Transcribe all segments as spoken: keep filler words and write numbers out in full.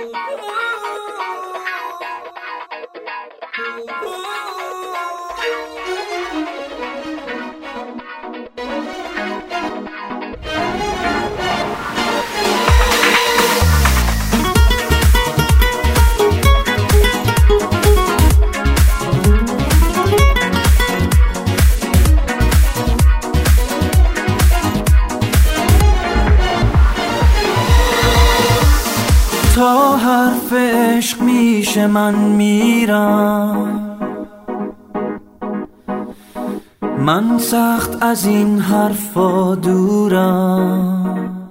تا حرف عشق میشه من میرم، من سخت از این حرفا دورم.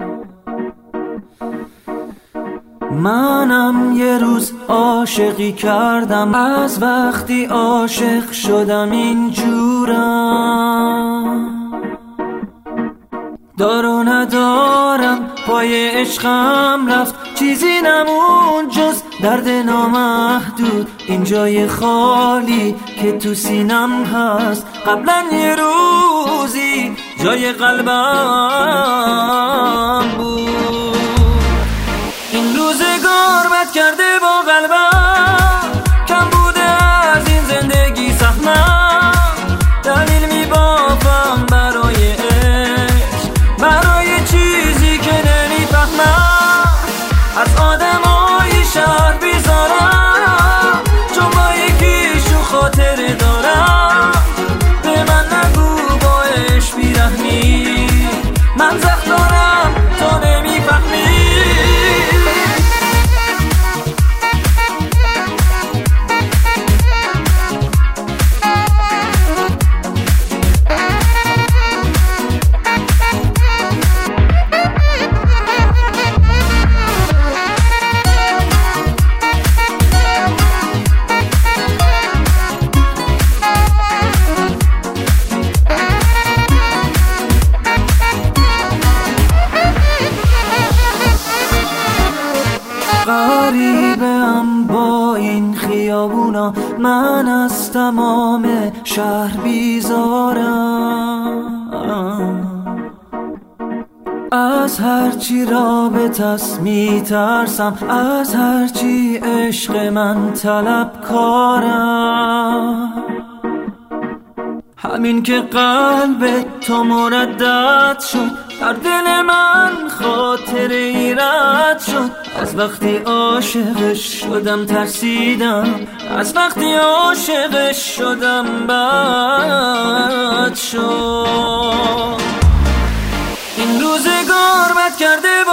منم یه روز عاشقی کردم، از وقتی عاشق شدم اینجورم. دار و ندارم پای عشقم رفت، چیزی نمون جز درد نامحدود. این جای خالی که تو سینم هست، قبلا یه روزی جای قلبم بود. این روزگار بد کرده با قلبم، کم بوده از این زندگی سهمم. دلیل میبافم برای عشق، برای چیزی که نمیفهمم. از آدمای شهر بیزارم، چون با یکیشون خاطره دارم. به من نگو با عشق بیرحمی، من زخم دارم تو نمیفهمی. غریبم با این خیابونا، من از تمام شهر بیزارم. از هرچی رابطه‌ست میترسم، از هرچی عشق من طلبکارم. همین که قلب تو مردد شد، در دل من خاطر ایراد شد. از وقتی عاشقش شدم ترسیدم، از وقتی عاشقش شدم بد شد. این روزگار بد کرده